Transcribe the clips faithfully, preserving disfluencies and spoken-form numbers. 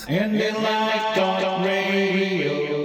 Indie Life dot radio.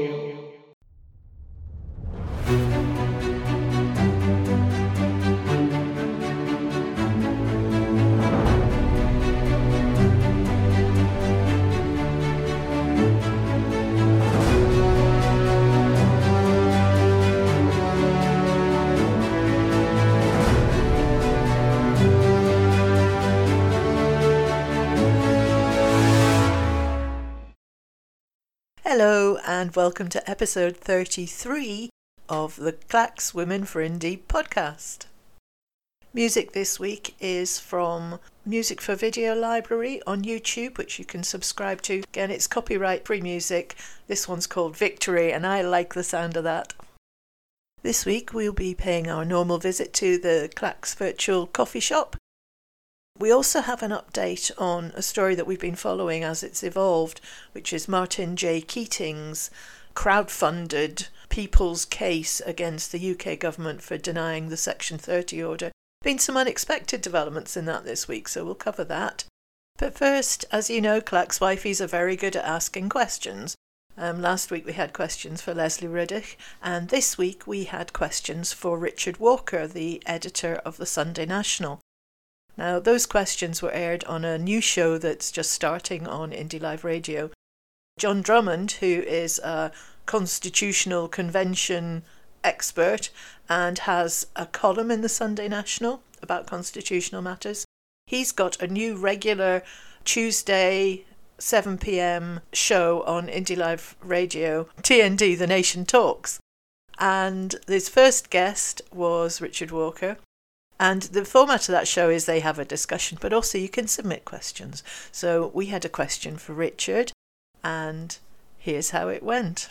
Hello and welcome to episode thirty-three of the Clacks Women for Indie podcast. Music this week is from Music for Video Library on YouTube, which you can subscribe to. Again, it's copyright free music. This one's called Victory and I like the sound of that. This week we'll be paying our normal visit to the Clacks virtual coffee shop. We also have an update on a story that we've been following as it's evolved, which is Martin J. Keating's crowdfunded People's Case against the U K government for denying the Section thirty order. Been some unexpected developments in that this week, so we'll cover that. But first, as you know, Clacks Wifeys are very good at asking questions. Um, last week we had questions for Leslie Riddick, and this week we had questions for Richard Walker, the editor of the Sunday National. Now, those questions were aired on a new show that's just starting on Indie Live Radio. John Drummond, who is a constitutional convention expert and has a column in the Sunday National about constitutional matters, he's got a new regular Tuesday seven p.m. show on Indie Live Radio, T N D, The Nation Talks. And his first guest was Richard Walker. And the format of that show is they have a discussion, but also you can submit questions. So we had a question for Richard, and here's how it went.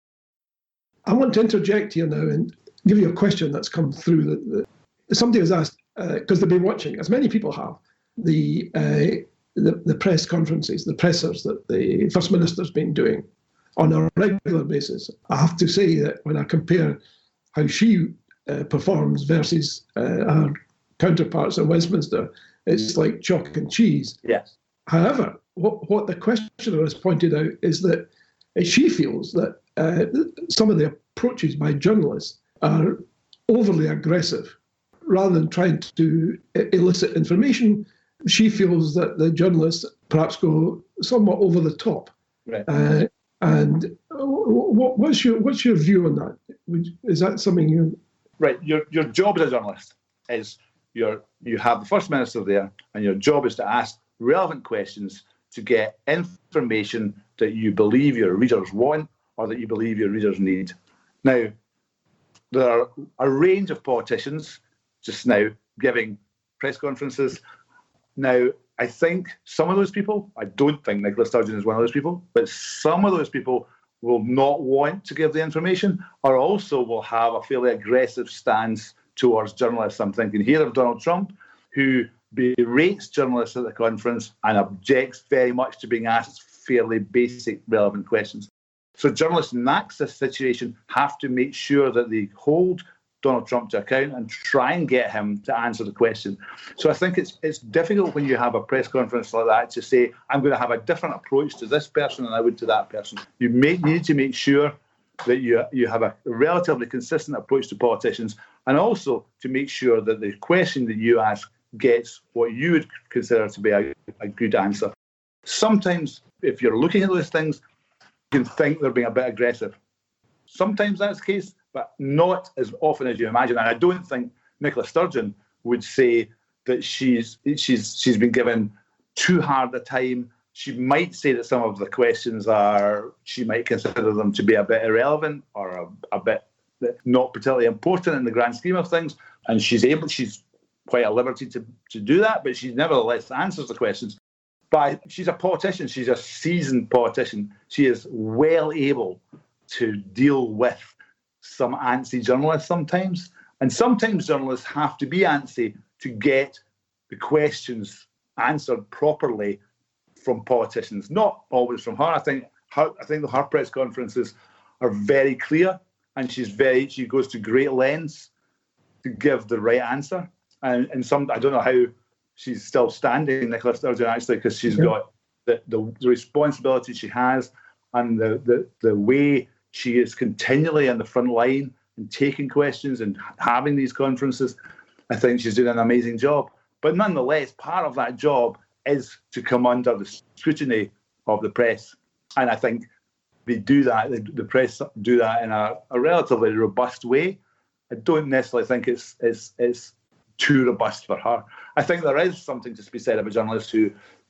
I want to interject here now and give you a question that's come through. That, that somebody has asked, because uh, they've been watching, as many people have, the, uh, the the press conferences, the pressers that the First Minister's been doing on a regular basis. I have to say that when I compare how she Uh, performs versus uh, our counterparts in Westminster, it's like chalk and cheese. Yes. However, what, what the questioner has pointed out is that she feels that uh, some of the approaches by journalists are overly aggressive. Rather than trying to elicit information, she feels that the journalists perhaps go somewhat over the top. Right. Uh, and what, what's your what's your view on that? Is that something you... Right, your your job as a journalist is you're, you have the First Minister there, and your job is to ask relevant questions to get information that you believe your readers want or that you believe your readers need. Now, there are a range of politicians just now giving press conferences. Now, I think some of those people, I don't think Nicola Sturgeon is one of those people, but some of those people will not want to give the information, or also will have a fairly aggressive stance towards journalists. I'm thinking here of Donald Trump, who berates journalists at the conference and objects very much to being asked fairly basic, relevant questions. So journalists in that situation have to make sure that they hold Donald Trump to account and try and get him to answer the question. So I think it's it's difficult when you have a press conference like that to say, I'm going to have a different approach to this person than I would to that person. You may, need to make sure that you, you have a relatively consistent approach to politicians, and also to make sure that the question that you ask gets what you would consider to be a, a good answer. Sometimes, if you're looking at those things, you can think they're being a bit aggressive. Sometimes that's the case, but not as often as you imagine. And I don't think Nicola Sturgeon would say that she's she's she's been given too hard a time. She might say that some of the questions are, she might consider them to be a bit irrelevant or a, a bit not particularly important in the grand scheme of things. And she's able, she's quite at liberty to, to do that, but she nevertheless answers the questions. But she's a politician. She's a seasoned politician. She is well able to deal with some antsy journalists sometimes. And sometimes journalists have to be antsy to get the questions answered properly from politicians. Not always from her. I think her, I think her press conferences are very clear, and she's very she goes to great lengths to give the right answer. And and some I don't know how she's still standing, Nicola Sturgeon, actually, because she's got the, the, the responsibility she has and the, the, the way she is continually in the front line and taking questions and having these conferences, I think she's doing an amazing job. But nonetheless, part of that job is to come under the scrutiny of the press. And I think they do that, they, the press do that in a, a relatively robust way. I don't necessarily think it's, it's, it's too robust for her. I think there is something to be said about journalists who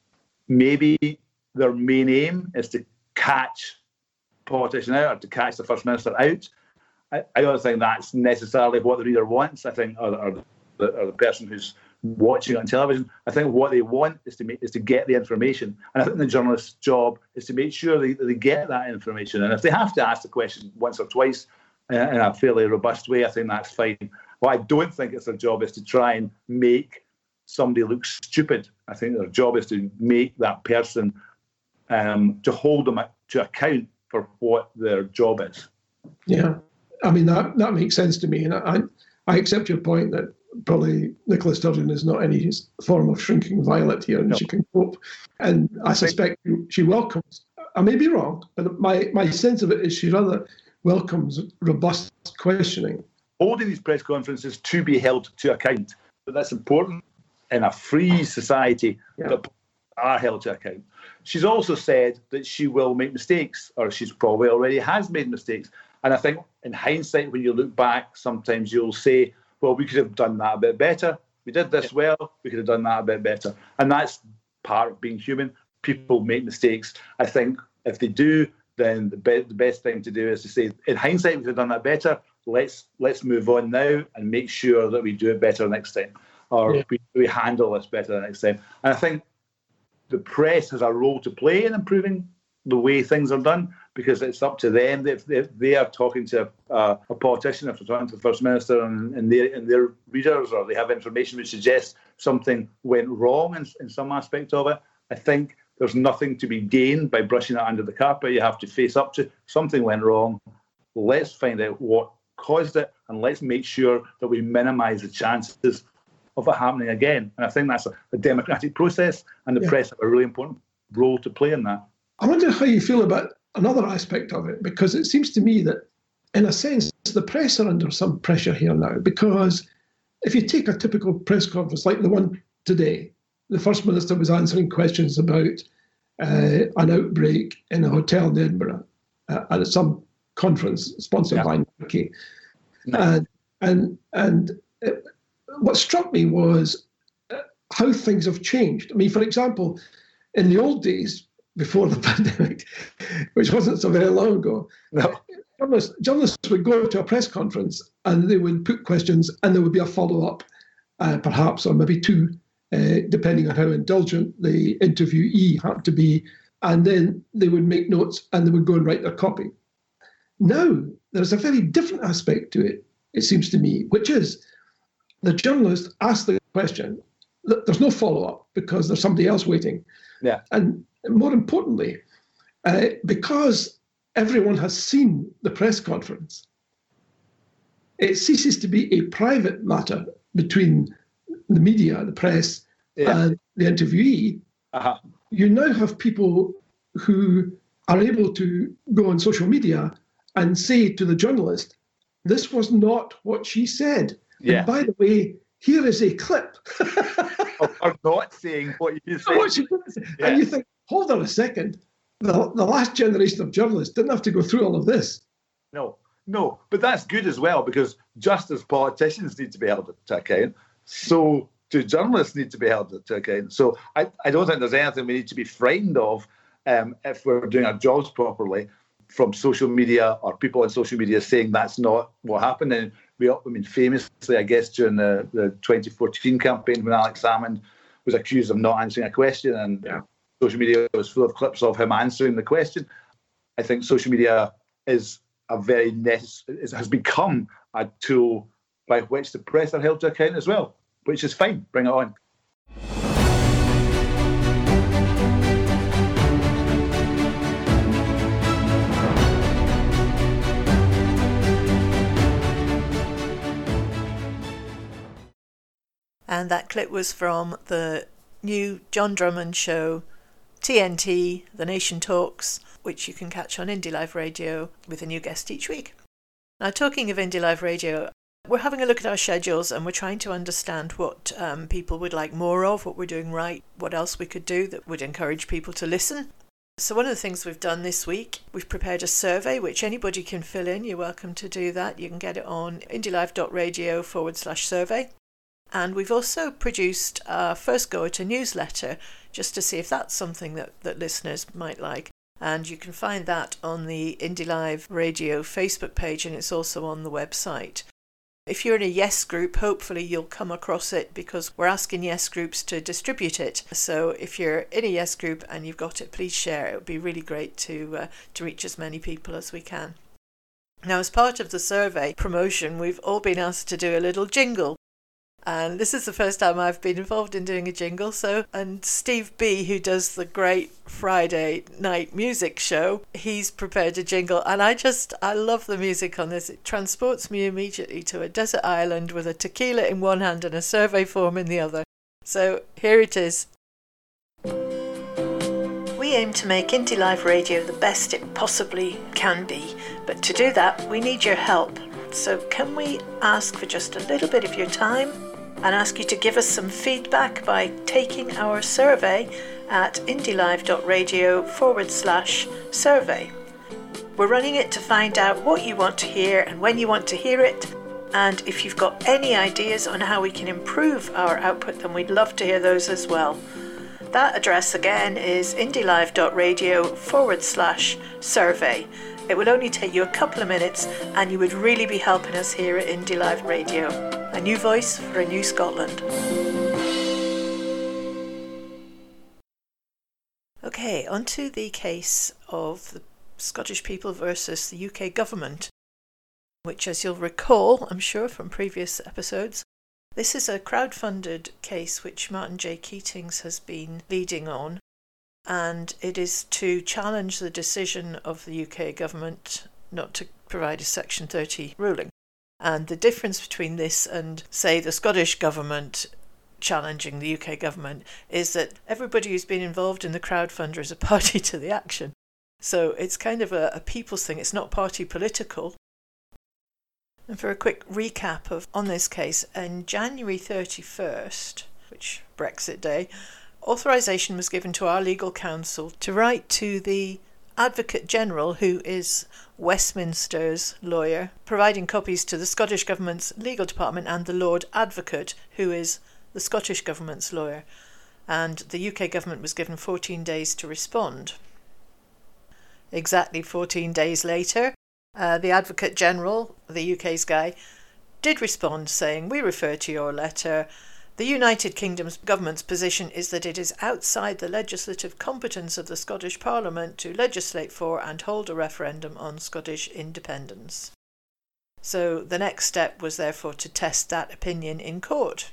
maybe their main aim is to catch politician out or to catch the First Minister out. I, I don't think that's necessarily what the reader wants. I think, or, or, the, or the person who's watching it on television, I think what they want is to make, is to get the information. And I think the journalist's job is to make sure they, they get that information. And if they have to ask the question once or twice uh, in a fairly robust way, I think that's fine. What I don't think it's their job is to try and make somebody look stupid. I think their job is to make that person, um, to hold them to account for what their job is. Yeah, I mean, that, that makes sense to me. And I, I accept your point that probably Nicola Sturgeon is not any form of shrinking violet here, and no. she can cope. And I suspect she welcomes, I may be wrong, but my, my sense of it is she rather welcomes robust questioning. Holding these press conferences to be held to account. But that's important in a free society yeah. that are held to account. She's also said that she will make mistakes, or she's probably already has made mistakes. And I think in hindsight, when you look back, sometimes you'll say, well, we could have done that a bit better. We did this well, we could have done that a bit better. And that's part of being human. People make mistakes. I think if they do, then the, be- the best thing to do is to say, in hindsight, we could have done that better. Let's let's move on now and make sure that we do it better next time, or yeah. we, we handle this better next time. And I think the press has a role to play in improving the way things are done, because it's up to them. If they, if they are talking to a, a politician, if they're talking to the First Minister and, and, their, and their readers, or they have information which suggests something went wrong in, in some aspect of it, I think there's nothing to be gained by brushing it under the carpet. You have to face up to something went wrong. Let's find out what caused it, and let's make sure that we minimise the chances of it happening again. And I think that's a, a democratic process, and the yeah. press have a really important role to play in that. I wonder how you feel about another aspect of it, because it seems to me that, in a sense, the press are under some pressure here now, because if you take a typical press conference like the one today, the First Minister was answering questions about uh, an outbreak in a hotel in Edinburgh uh, at some conference sponsored yeah. by Nike. No. And, and, and it, what struck me was uh, how things have changed. I mean, for example, in the old days, before the pandemic, which wasn't so very long ago, no. journalists, journalists would go to a press conference and they would put questions, and there would be a follow-up, uh, perhaps, or maybe two, uh, depending on how indulgent the interviewee had to be, and then they would make notes and they would go and write their copy. Now, there's a very different aspect to it, it seems to me, which is the journalist asks the question, there's no follow-up because there's somebody else waiting. Yeah. And more importantly, uh, because everyone has seen the press conference, it ceases to be a private matter between the media, the press, yeah. and the interviewee. Uh-huh. You now have people who are able to go on social media and say to the journalist, this was not what she said. Yeah. And by the way, here is a clip. Or not saying what you said. What she yeah. And you think, hold on a second. The, the last generation of journalists didn't have to go through all of this. No, no. But that's good as well, because just as politicians need to be held to account, so do journalists need to be held to account. So I, I don't think there's anything we need to be frightened of um, if we're doing our jobs properly, from social media or people on social media saying that's not what happened. And we, I mean, famously, I guess, during the, the twenty fourteen campaign, when Alex Salmond was accused of not answering a question, and yeah. social media was full of clips of him answering the question. I think social media is a very necess- has become a tool by which the press are held to account as well, which is fine. Bring it on. And that clip was from the new John Drummond show, T N T, The Nation Talks, which you can catch on Indie Live Radio with a new guest each week. Now, talking of Indie Live Radio, we're having a look at our schedules and we're trying to understand what um, people would like more of, what we're doing right, what else we could do that would encourage people to listen. So one of the things we've done this week, we've prepared a survey which anybody can fill in. You're welcome to do that. You can get it on indielive.radio forward slash survey. And we've also produced our first go at a newsletter just to see if that's something that, that listeners might like. And you can find that on the Indie Live Radio Facebook page, and it's also on the website. If you're in a Yes group, hopefully you'll come across it because we're asking Yes groups to distribute it. So if you're in a Yes group and you've got it, please share. It would be really great to uh, to reach as many people as we can. Now, as part of the survey promotion, we've all been asked to do a little jingle. And this is the first time I've been involved in doing a jingle. So, and Steve B, who does the great Friday night music show, he's prepared a jingle. And I just, I love the music on this. It transports me immediately to a desert island with a tequila in one hand and a survey form in the other. So here it is. We aim to make Indie Live Radio the best it possibly can be. But to do that, we need your help. So can we ask for just a little bit of your time and ask you to give us some feedback by taking our survey at indielive.radio forward slash survey. We're running it to find out what you want to hear and when you want to hear it. And if you've got any ideas on how we can improve our output, then we'd love to hear those as well. That address again is indielive.radio forward slash survey. It will only take you a couple of minutes and you would really be helping us here at Indie Live Radio. A new voice for a new Scotland. Okay, on to the case of the Scottish people versus the U K government, which, as you'll recall, I'm sure from previous episodes, this is a crowd-funded case which Martin J. Keatings has been leading on. And it is to challenge the decision of the U K government not to provide a Section thirty ruling. And the difference between this and, say, the Scottish government challenging the U K government is that everybody who's been involved in the crowdfunder is a party to the action. So it's kind of a, a people's thing. It's not party political. And for a quick recap of on this case, on January thirty-first, which Brexit Day, authorisation was given to our legal counsel to write to the Advocate General, who is Westminster's lawyer, providing copies to the Scottish Government's legal department and the Lord Advocate, who is the Scottish Government's lawyer. And the U K government was given fourteen days to respond. Exactly fourteen days later, uh, the Advocate General, the U K's guy, did respond saying, "We refer to your letter. The United Kingdom's government's position is that it is outside the legislative competence of the Scottish Parliament to legislate for and hold a referendum on Scottish independence." So the next step was therefore to test that opinion in court.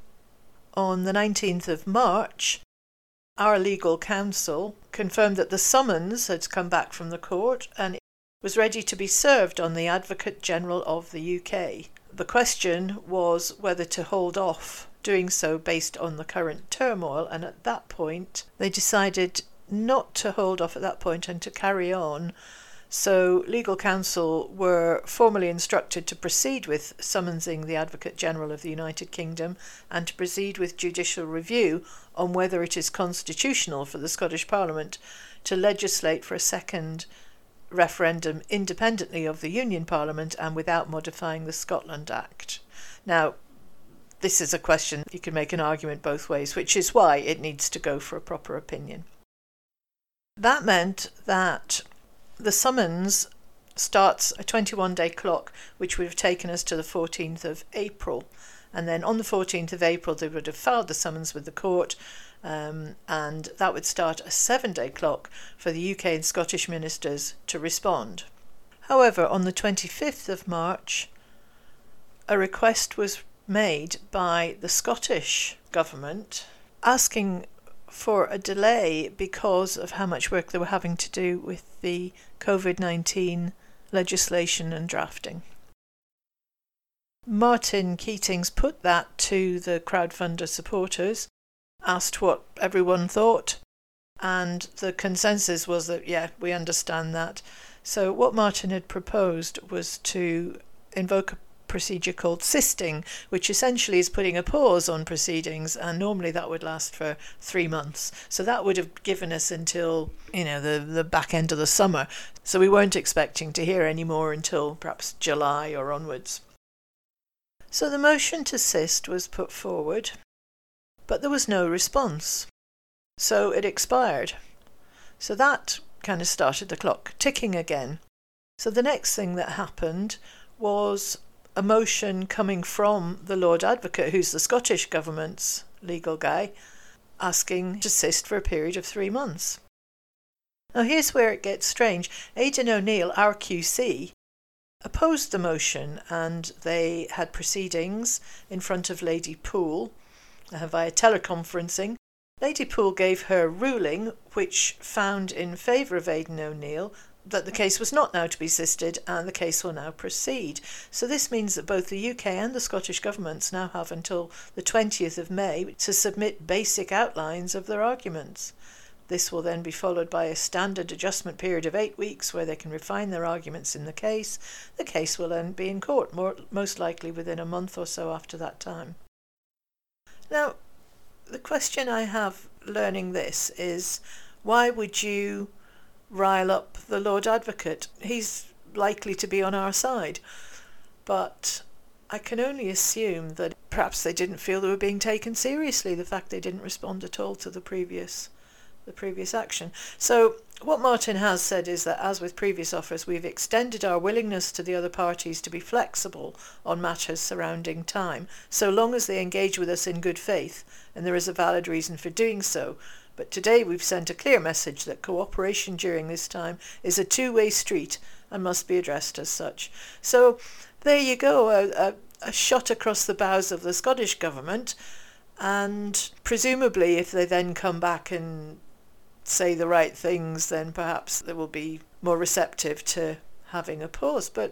On the nineteenth of March, our legal counsel confirmed that the summons had come back from the court and it was ready to be served on the Advocate General of the U K. The question was whether to hold off doing so based on the current turmoil, and at that point they decided not to hold off at that point and to carry on. So legal counsel were formally instructed to proceed with summonsing the Advocate General of the United Kingdom and to proceed with judicial review on whether it is constitutional for the Scottish Parliament to legislate for a second referendum independently of the Union Parliament and without modifying the Scotland Act. Now, this is a question you can make an argument both ways, which is why it needs to go for a proper opinion. That meant that the summons starts a twenty-one day clock, which would have taken us to the fourteenth of April. And then on the fourteenth of April, they would have filed the summons with the court, um, and that would start a seven day clock for the U K and Scottish ministers to respond. However, on the twenty-fifth of March, a request was made by the Scottish government asking for a delay because of how much work they were having to do with the COVID nineteen legislation and drafting. Martin Keatings put that to the crowdfunder supporters, asked what everyone thought, And the consensus was that, yeah, we understand that. So what Martin had proposed was to invoke a procedure called sisting, which essentially is putting a pause on proceedings, and normally that would last for three months. So that would have given us until, you know, the, the back end of the summer. So we weren't expecting to hear any more until perhaps July or onwards. So the motion to sist was put forward, but there was no response. So it expired. So that kind of started the clock ticking again. So the next thing that happened was a motion coming from the Lord Advocate, who's the Scottish Government's legal guy, asking to sist for a period of three months. Now here's where it gets strange. Aidan O'Neill, our Q C, opposed the motion, and they had proceedings in front of Lady Poole uh, via teleconferencing. Lady Poole gave her ruling, which found in favour of Aidan O'Neill that the case was not now to be sisted and the case will now proceed. So this means that both the U K and the Scottish governments now have until the twentieth of May to submit basic outlines of their arguments. This will then be followed by a standard adjustment period of eight weeks where they can refine their arguments in the case. The case will then be in court, more, most likely within a month or so after that time. Now, the question I have learning this is, why would you rile up the Lord Advocate? He's likely to be on our side. But I can only assume that perhaps they didn't feel they were being taken seriously, the fact they didn't respond at all to the previous the previous action. So what Martin has said is that, as with previous offers, we've extended our willingness to the other parties to be flexible on matters surrounding time, so long as they engage with us in good faith, and there is a valid reason for doing so. But today we've sent a clear message that cooperation during this time is a two-way street and must be addressed as such. So there you go, a, a, a shot across the bows of the Scottish Government, and presumably if they then come back and say the right things, then perhaps they will be more receptive to having a pause. But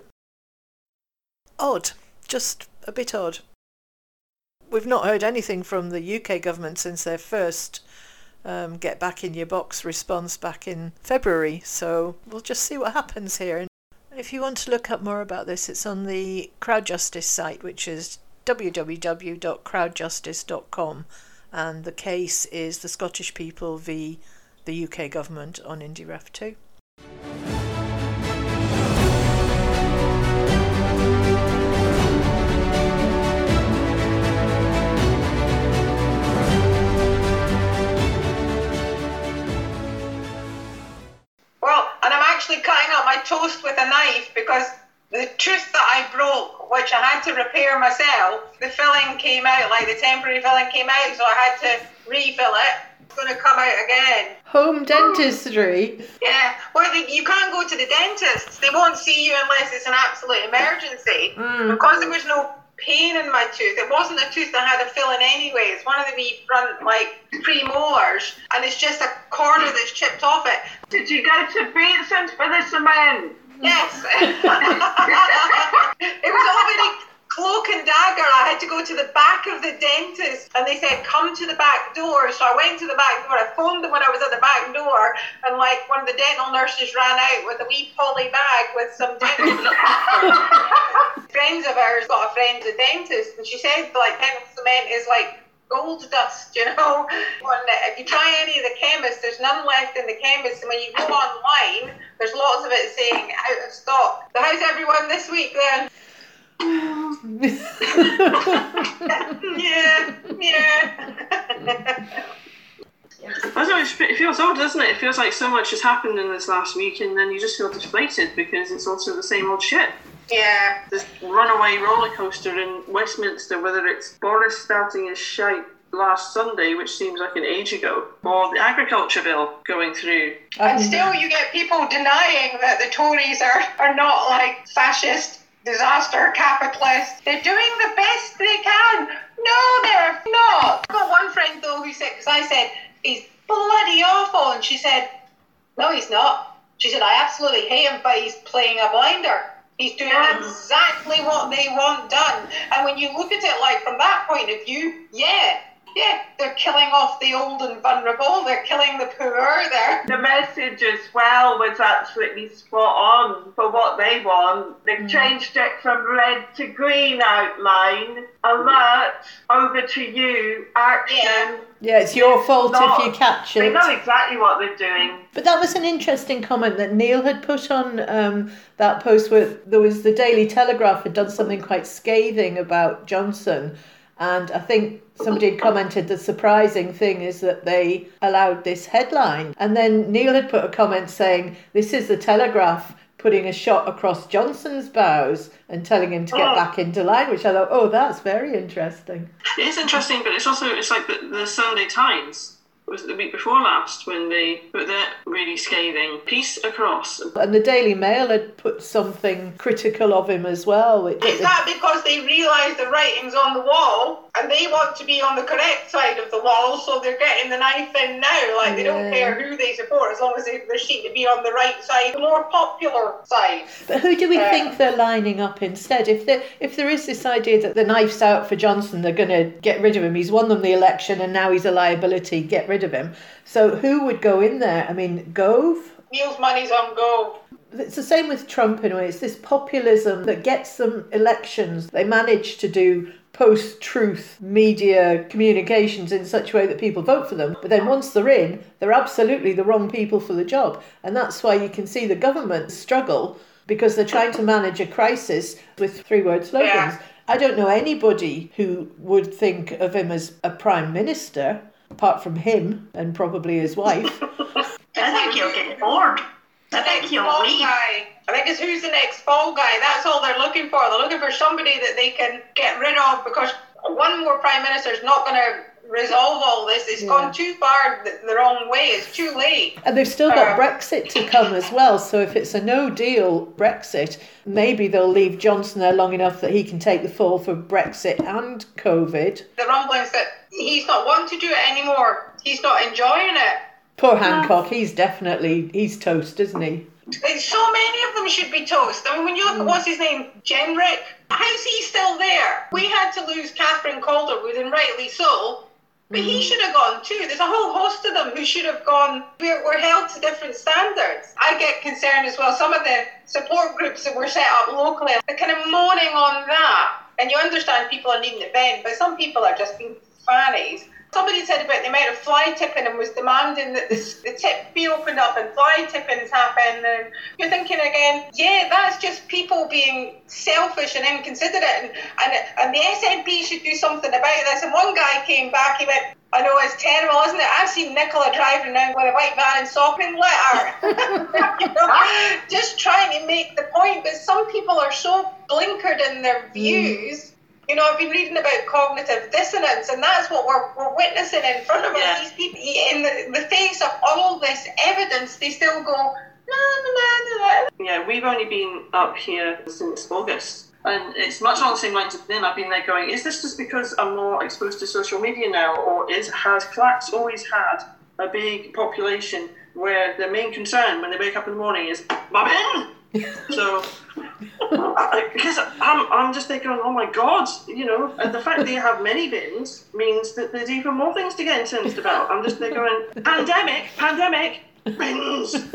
odd, just a bit odd. We've not heard anything from the U K government since their first um, get back in your box response back in February, so we'll just see what happens here. And if you want to look up more about this, it's on the Crowd Justice site, which is w w w dot crowd justice dot com, and the case is the Scottish people v the U K government on IndyRef two. Well, and I'm actually cutting up my toast with a knife because the tooth that I broke, which I had to repair myself, the filling came out, like the temporary filling came out, so I had to refill it. It's going to come out again. Home dentistry? Yeah. Well, they, you can't go to the dentist. They won't see you unless it's an absolute emergency. Mm. Because there was no pain in my tooth. It wasn't a tooth that had a filling anyway. It's one of the wee front, like, premolars, and it's just a corner that's chipped off it. Did you go to Vincent for the cement? Yes. It was all very cloak and dagger. I had to go to the back of the dentist, and they said, come to the back door. So I went to the back door. I phoned them when I was at the back door, and like one of the dental nurses ran out with a wee poly bag with some dental friends of ours got a friend's a dentist, and she said like dental cement is like gold dust, you know. If you try any of the chemists, there's none left in the chemists, and when you go online, there's lots of it saying out of stock. So how's everyone this week then? yeah, yeah. I don't know, it feels odd, doesn't it? It feels like so much has happened in this last week, and then you just feel deflated because it's also the same old shit. Yeah. This runaway roller coaster in Westminster, whether it's Boris starting his shite last Sunday, which seems like an age ago, or the agriculture bill going through. And still you get people denying that the Tories are, are not like fascist, disaster, capitalist. They're doing the best they can. No, they're not. I got one friend though who said, because I said, he's bloody awful, and she said, no, he's not. She said, I absolutely hate him, but he's playing a blinder. He's doing exactly what they want done. And when you look at it like from that point of view, yeah, Yeah, they're killing off the old and vulnerable. They're killing the poor. They're The message as well was absolutely spot on for what they want. They've mm. changed it from red to green outline, alert, over to you, action. Yeah. Yeah, it's your fault Not, if you catch it. They know exactly what they're doing. But that was an interesting comment that Neil had put on um, that post where there was the Daily Telegraph had done something quite scathing about Johnson. And I think somebody had commented the surprising thing is that they allowed this headline. And then Neil had put a comment saying, this is the Telegraph putting a shot across Johnson's bows and telling him to get oh. back into line, which I thought, oh, that's very interesting. It is interesting, but it's also, it's like the, the Sunday Times. It was the week before last when they put their really scathing piece across. And the Daily Mail had put something critical of him as well. It, Is that because they realise the writing's on the wall and they want to be on the correct side of the wall, so they're getting the knife in now? Like, they yeah. don't care who they support as long as they, they seem to be on the right side, the more popular side. But who do we uh, think they're lining up instead? If there, if there is this idea that the knife's out for Johnson, they're going to get rid of him. He's won them the election and now he's a liability, get rid of him. So who would go in there? I mean, Gove? Neil's money's on Gove. It's the same with Trump in a way. It's this populism that gets them elections. They manage to do post-truth media communications in such a way that people vote for them. But then once they're in, they're absolutely the wrong people for the job. And that's why you can see the government struggle, because they're trying to manage a crisis with three-word slogans. Yeah. I don't know anybody who would think of him as a prime minister, apart from him and probably his wife. I think he'll get bored. I think he'll fall leave. Guy. I think it's who's the next fall guy. That's all they're looking for. They're looking for somebody that they can get rid of, because one more prime minister is not going to resolve all this. It's yeah. gone too far the, the wrong way. It's too late. And they've still got um, Brexit to come as well. So if it's a no-deal Brexit, maybe they'll leave Johnson there long enough that he can take the fall for Brexit and COVID. The rumblings that he's not wanting to do it anymore. He's not enjoying it. Poor Hancock, he's definitely, he's toast, isn't he? So many of them should be toast. I mean, when you look at what's his name, Jenrick, how's he still there? We had to lose Catherine Calderwood, and rightly so, but mm. he should have gone too. There's a whole host of them who should have gone. We're, we're held to different standards. I get concerned as well. Some of the support groups that were set up locally are kind of moaning on that. And you understand people are needing to bend, but some people are just being fannies. Somebody said about the amount of fly tipping and was demanding that this, the tip be opened up and fly tippings happen. And you're thinking again, yeah, that's just people being selfish and inconsiderate. And, and, and the S N P should do something about this. And one guy came back, he went, I know it's terrible, isn't it? I've seen Nicola driving around with a white man in sopping litter. You know, just trying to make the point. But some people are so blinkered in their views. Mm. You know, I've been reading about cognitive dissonance, and that's what we're, we're witnessing in front of yeah. us. These people, in the, the face of all this evidence, they still go, la, la, la, la. Yeah, we've only been up here since August. And it's much along the same lines of then I've been there going, is this just because I'm more exposed to social media now, or is has Clacks always had a big population where their main concern when they wake up in the morning is, Bobbin! So, because I'm, I'm just thinking, oh my God, you know, and the fact that you have many bins means that there's even more things to get incensed about. I'm just there going, pandemic, pandemic, bins. So,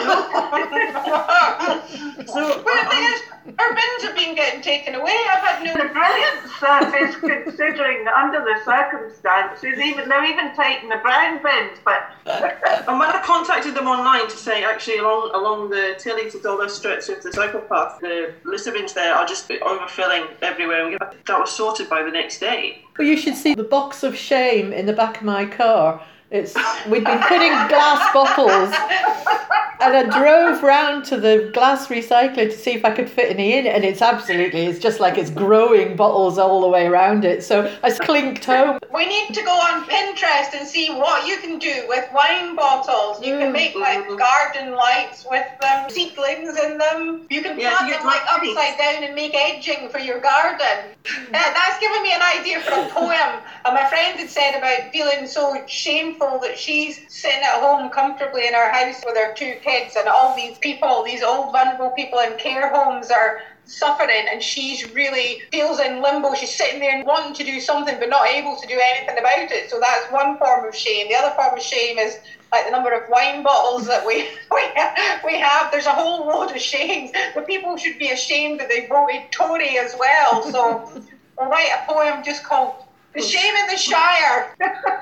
well, the thing is, our bins have been getting taken away. I've had no. The brilliance that is considering under the circumstances, even they're even taking the brown bins. But and when I contacted them online to say, actually, along along the Tilly to Dollar stretch of the cycle path, the litter bins there are just overfilling everywhere. That was sorted by the next day. Well, you should see the box of shame in the back of my car. It's we'd been putting glass bottles, and I drove round to the glass recycler to see if I could fit any in, and it's absolutely, it's just like it's growing bottles all the way around it. So I clinked home. We need to go on Pinterest and see what you can do with wine bottles. You can make like garden lights with them, seedlings in them. You can yeah, plant them like upside down and make edging for your garden. Uh, that's given me an idea for a poem. And my friend had said about feeling so shameful people that she's sitting at home comfortably in her house with her two kids, and all these people, these old vulnerable people in care homes are suffering, and she's really feels in limbo. She's sitting there wanting to do something but not able to do anything about it. So that's one form of shame. The other form of shame is like the number of wine bottles that we we we have. There's a whole load of shames. The people should be ashamed that they voted Tory as well. So I'll write a poem just called "The Shame in the Shire."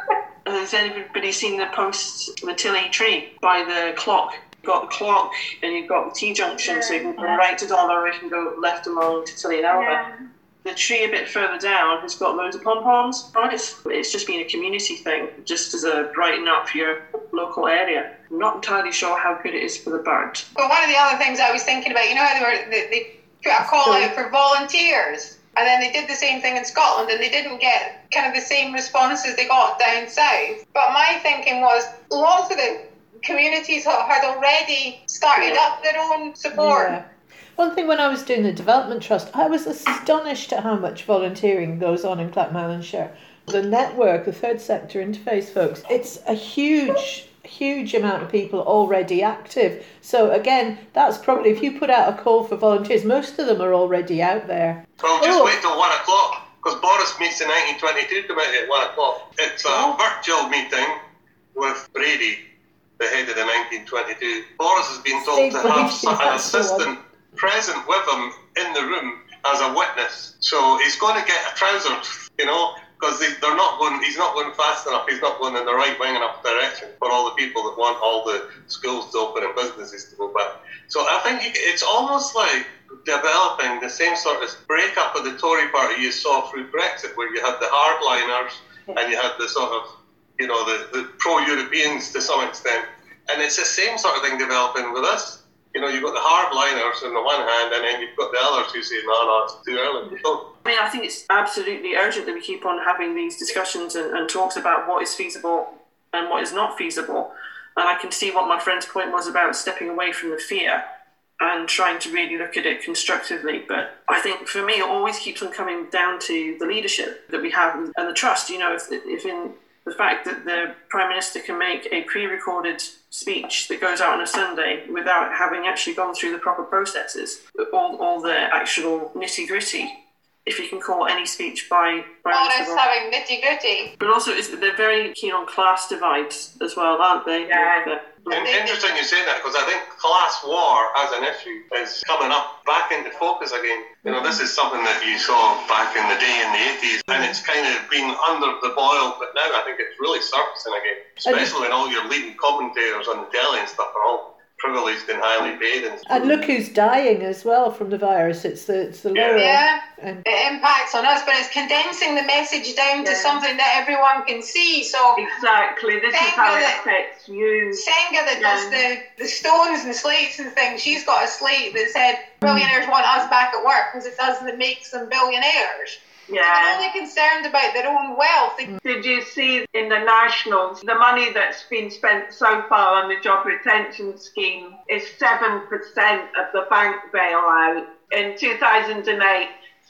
Has anybody seen the post, the Tilly tree by the clock? You've got the clock and you've got the T-junction, yeah, so you can go right to Dollar, or you can go left along to Tilly and Alba. Yeah. The tree a bit further down has got loads of pom-poms on it. It's, it's just been a community thing, just as a brighten up your local area. I'm not entirely sure how good it is for the bird. But one of the other things I was thinking about, you know how they were they, they put a call out for volunteers, and then they did the same thing in Scotland, and they didn't get kind of the same responses they got down south. But my thinking was, lots of the communities had already started yeah. up their own support. Yeah. One thing, when I was doing the Development Trust, I was astonished at how much volunteering goes on in Clackmannanshire. The network, the third sector interface folks, it's a huge, huge amount of people already active. So again, that's probably, if you put out a call for volunteers, most of them are already out there. Well, just oh. wait till one o'clock, because Boris meets the nineteen twenty-two committee at one o'clock. It's a oh. virtual meeting with Brady, the head of the nineteen twenty-two. Boris has been told Steve to have Brady, an assistant present with him in the room as a witness. So he's going to get a trouser, you know, because they, they're not going, he's not going fast enough, he's not going in the right wing enough direction for all the people that want all the schools to open and businesses to go back. So I think it's almost like developing the same sort of breakup of the Tory party you saw through Brexit, where you had the hardliners and you had the sort of, you know, the, the pro-Europeans to some extent. And it's the same sort of thing developing with us. You know, you've got the hardliners on the one hand, and then you've got the others who say, no, no, it's too early. So, I mean, I think it's absolutely urgent that we keep on having these discussions and, and talks about what is feasible and what is not feasible. And I can see what my friend's point was about stepping away from the fear and trying to really look at it constructively. But I think for me, it always keeps on coming down to the leadership that we have and the trust. You know, if, if in the fact that the Prime Minister can make a pre-recorded speech that goes out on a Sunday without having actually gone through the proper processes, all, all the actual nitty-gritty, if you can call any speech by Prime Boris Minister. having nitty-gritty. But also, it's, they're very keen on class divides as well, aren't they? Yeah. The, And interesting you say that, because I think class war as an issue is coming up back into focus again. You know, this is something that you saw back in the day in the eighties, and it's kind of been under the boil, but now I think it's really surfacing again, especially when all your leading commentators on the telly and stuff are all privileged and highly paid. And, and look who's dying as well from the virus. It's the it's the lower. Yeah, and it impacts on us, but it's condensing the message down yeah. to something that everyone can see. So exactly, this Senga is how it that, affects you. Senga that yeah. does the, the stones and slates and things, she's got a slate that said billionaires want us back at work because it doesn't make them billionaires. Yeah. They're only concerned about their own wealth. Did you see in the Nationals, the money that's been spent so far on the job retention scheme is seven percent of the bank bailout. In two thousand eight,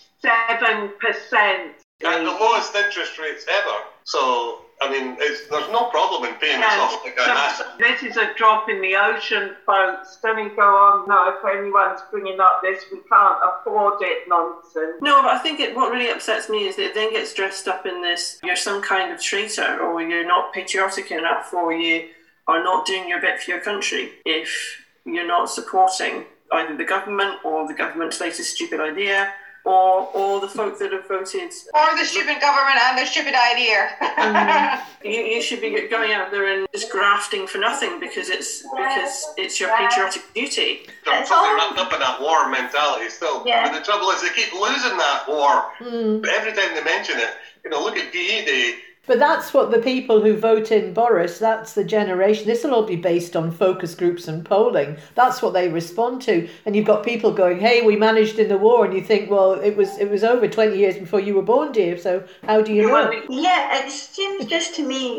seven percent. And the lowest interest rates ever. So, I mean, it's, there's no problem in paying Yeah, us off like that. so this is a drop in the ocean, folks. Don't you go on, no, if anyone's bringing up this, we can't afford it nonsense. No, but I think it, what really upsets me is that it then gets dressed up in this, you're some kind of traitor, or you're not patriotic enough, or you are not doing your bit for your country if you're not supporting either the government or the government's latest stupid idea, or or the folk that have voted. Or the stupid government and their stupid idea. um, you, you should be going out there and just grafting for nothing because it's because it's your patriotic duty. They're totally wrapped up in that war mentality still. Yeah. But the trouble is they keep losing that war. Mm. But every time they mention it, you know, look at P E Day. But that's what the people who vote in Boris, that's the generation. This will all be based on focus groups and polling. That's what they respond to. And you've got people going, hey, we managed in the war. And you think, well, it was it was over twenty years before you were born, dear. So how do you know? Yeah, it seems just to me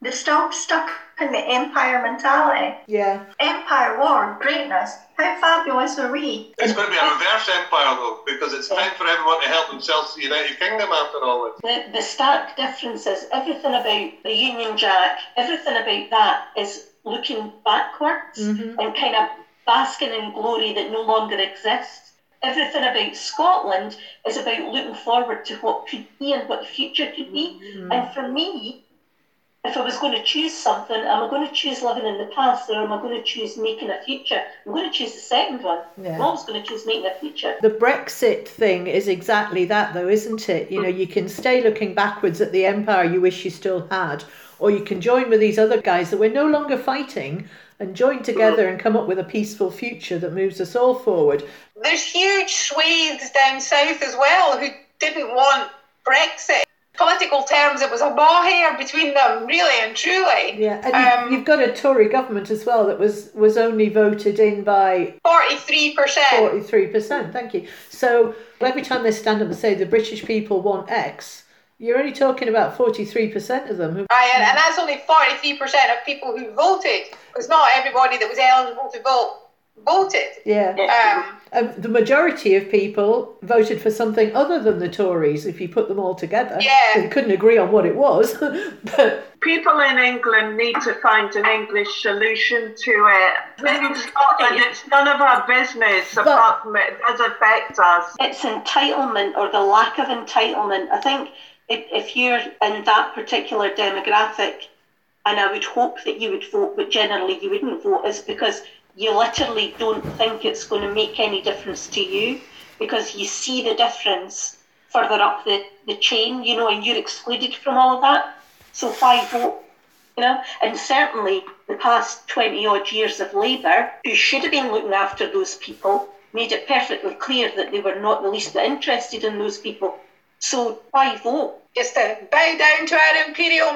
They're still stuck in the empire mentality. Yeah. Empire, war, greatness. How fabulous are we? It's going to be a reverse empire, though, because it's time for everyone to help themselves to the United Kingdom after all this. The, the stark difference is everything about the Union Jack, everything about that is looking backwards mm-hmm. and kind of basking in glory that no longer exists. Everything about Scotland is about looking forward to what could be and what the future could be. Mm-hmm. And for me, if I was going to choose something, am I going to choose living in the past or am I going to choose making a future? I'm going to choose the second one. Yeah. I'm always going to choose making a future. The Brexit thing is exactly that, though, isn't it? You know, you can stay looking backwards at the empire you wish you still had, or you can join with these other guys that we're no longer fighting and join together and come up with a peaceful future that moves us all forward. There's huge swathes down south as well who didn't want Brexit. Political terms, it was a mohair between them, really and truly. Yeah, and um, you've, you've got a Tory government as well that was, was only voted in by forty-three percent. forty-three percent, thank you. So every time they stand up and say the British people want X, you're only talking about forty-three percent of them. Who... Right, and, and that's only forty-three percent of people who voted. It's not everybody that was eligible to vote voted. Yeah. Um, um, the majority of people voted for something other than the Tories, if you put them all together. Yeah. They couldn't agree on what it was. But people in England need to find an English solution to it. In Scotland, it's none of our business, But, apart from it does affect us. It's entitlement or the lack of entitlement. I think if, if you're in that particular demographic, and I would hope that you would vote, but generally you wouldn't vote, is because you literally don't think it's going to make any difference to you because you see the difference further up the, the chain, you know, and you're excluded from all of that. So why vote? You know, and certainly the past twenty odd years of Labour, who should have been looking after those people, made it perfectly clear that they were not the least bit interested in those people. So why vote? Just to bow down to our imperial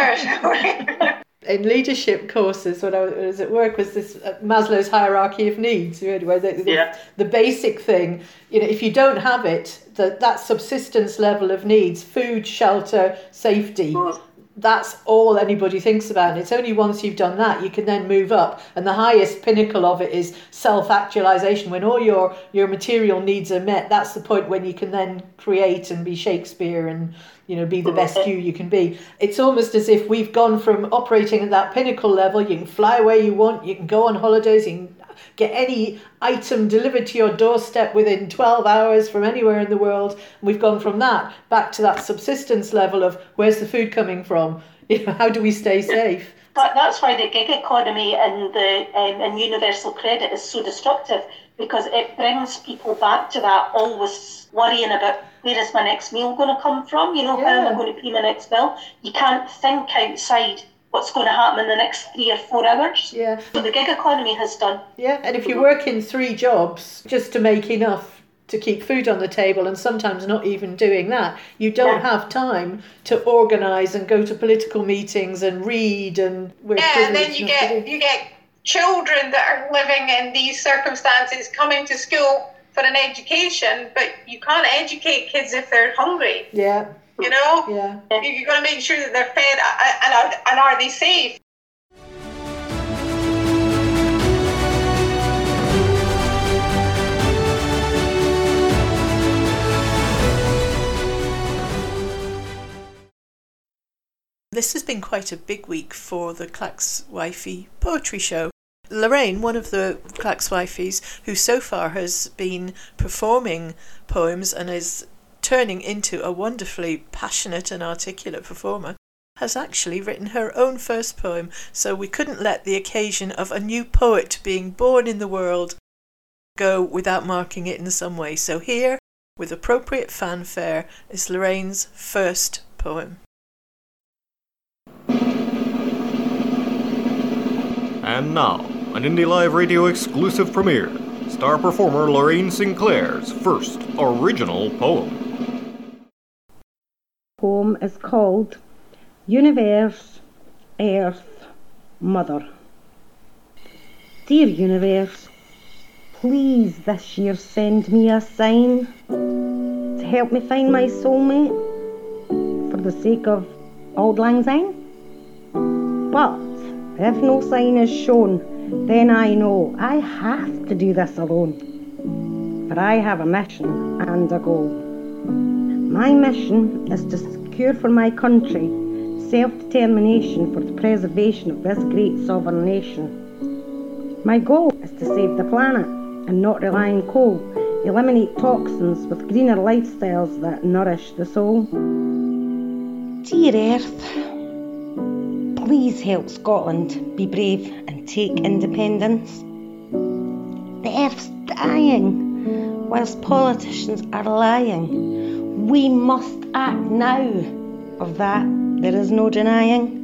masters. In leadership courses, when I was at work, was this uh, Maslow's hierarchy of needs. Where the, the, Yeah. the basic thing, you know, if you don't have it, that that subsistence level of needs, food, shelter, safety, that's all anybody thinks about. And it's only once you've done that you can then move up. And the highest pinnacle of it is self-actualization. When all your your material needs are met, that's the point when you can then create and be Shakespeare and, you know, be the best you you can be. It's almost as if we've gone from operating at that pinnacle level. You can fly where you want, you can go on holidays, you can get any item delivered to your doorstep within twelve hours from anywhere in the world. And we've gone from that back to that subsistence level of where's the food coming from? You know, how do we stay safe? But that's why the gig economy and the um, and universal credit is so destructive, because it brings people back to that always worrying about where is my next meal going to come from? You know, Yeah. how am I going to pay my next bill? You can't think outside what's going to happen in the next three or four hours. Yeah. So the gig economy has done. Yeah, and if you work in three jobs just to make enough to keep food on the table, and sometimes not even doing that, you don't Yeah. have time to organise and go to political meetings and read and we're Yeah, and then privileged you enough to get do- you get children that are living in these circumstances coming to school for an education, but you can't educate kids if they're hungry. Yeah, You know, yeah. you, you've got to make sure that they're fed uh, and are, and are they safe? This has been quite a big week for the Clacks Wifey Poetry Show. Lorraine, one of the Clacks Wifeys, who so far has been performing poems and is turning into a wonderfully passionate and articulate performer, has actually written her own first poem, so we couldn't let the occasion of a new poet being born in the world go without marking it in some way. So here, with appropriate fanfare, is Lorraine's first poem. And now, an Indie Live Radio exclusive premiere, star performer Lorraine Sinclair's first original poem. Poem is called Universe, Earth, Mother. Dear Universe, please this year send me a sign to help me find my soulmate for the sake of Auld Lang Syne. But if no sign is shown, then I know I have to do this alone. For I have a mission and a goal. My mission is to secure for my country self-determination for the preservation of this great sovereign nation. My goal is to save the planet and not rely on coal, eliminate toxins with greener lifestyles that nourish the soul. Dear Earth, please help Scotland be brave and take independence. The Earth's dying whilst politicians are lying. We must act now, of that there is no denying.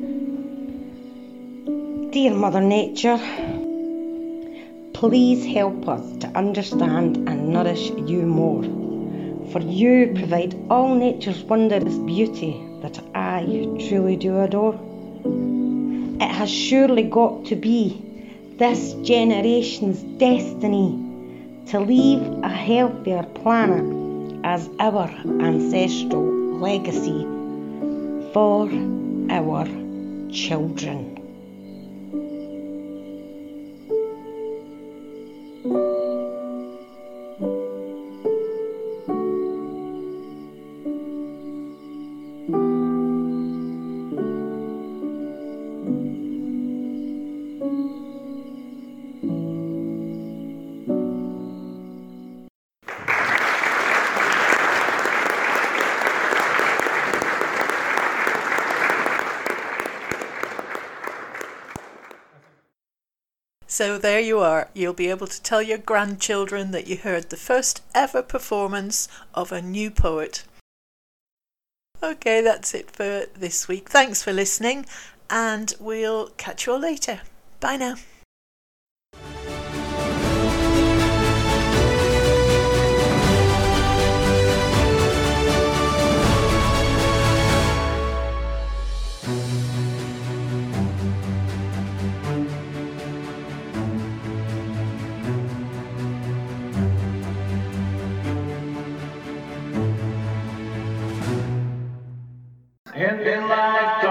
Dear Mother Nature, please help us to understand and nourish you more, for you provide all nature's wondrous beauty that I truly do adore. It has surely got to be this generation's destiny to leave a healthier planet as our ancestral legacy for our children. So there you are. You'll be able to tell your grandchildren that you heard the first ever performance of a new poet. Okay, that's it for this week. Thanks for listening, and we'll catch you all later. Bye now. In, in life.